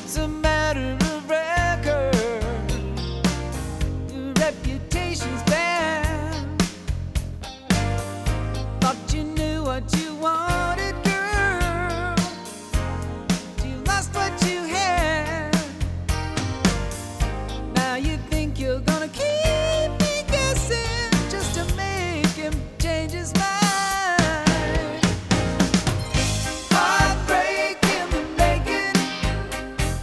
It's a matter of record. Your reputation's bad. Thought you knew what you want.